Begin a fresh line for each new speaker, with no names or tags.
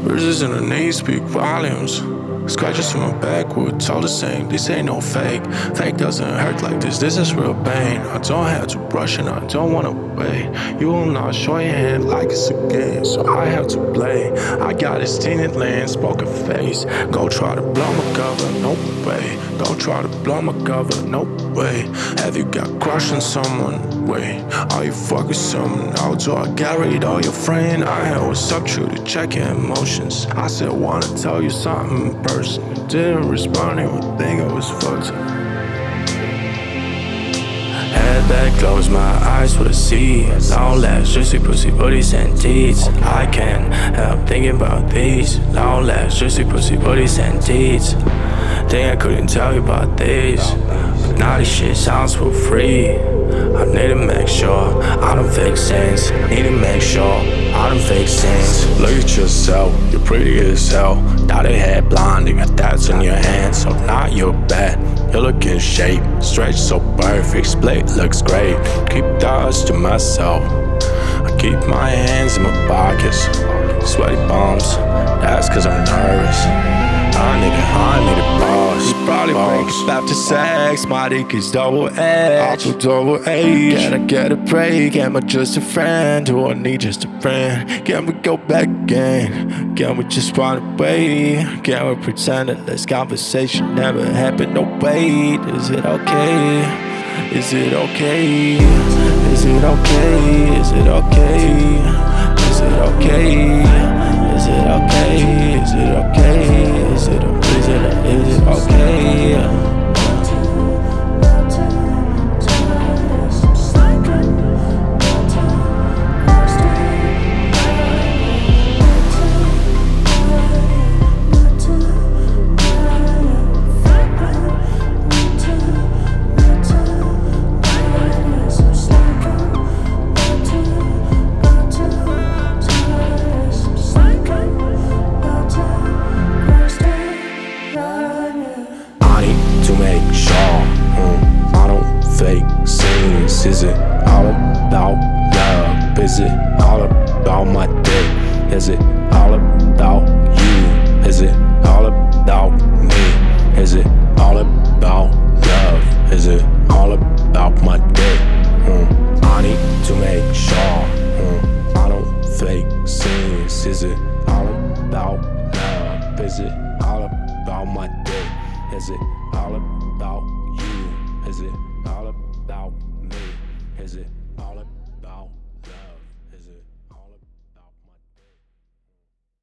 Bruises in the knees speak volumes. Scratches from my back were told the same. This ain't no fake. Fake doesn't hurt like this. This is real pain. I don't have to brush and I don't wanna wait. You will not show your hand like it's a game, so I have to play. I got this tinted lens, poker face. Go try to blow my cover, no way. Go try to blow my cover, no way. Have you got crush on someone? Wait, are you fucking someone else? Or I carried all your friend? I had what's up true to check your emotions. I said wanna tell you something in person. You didn't respond, you would think I was fucked up. Head back, close my eyes for the sea. Long legs, juicy pussy, booties and teeth. I can't help thinking about these. Long legs, juicy pussy, booties and teeth. Think I couldn't tell you about these, but now this shit sounds for free. I need to make sure I don't fake sense. Need to make sure I don't fake sense. Look at yourself, you're pretty as hell. Dyed head blonde, you got tats on your hands. So not your bad, you look in shape. Stretch so perfect, split looks great. Keep thoughts to myself. I keep my hands in my pockets. Sweaty palms, that's cause I'm nervous. I need a boss. You probably wake up after sex. My dick is double-edged. I'm double-aged. Can I get a break? Am I just a friend? Do I need just a friend? Can we go back again? Can we just run away? Can we pretend that this conversation never happened? No wait, is it okay? Is it okay? Is it okay? Is it okay? Is it okay? Is it okay? Is it okay? Is it okay? To make sure I don't fake scenes. Is it all about love? Is it all about my dick? Is it all about you? Is it all about me? Is it all about love? Is it all about my dick? I need to make sure I don't fake scenes. Is it all about love? Is it all about my dick? Is it all about you? Is it all about me? Is it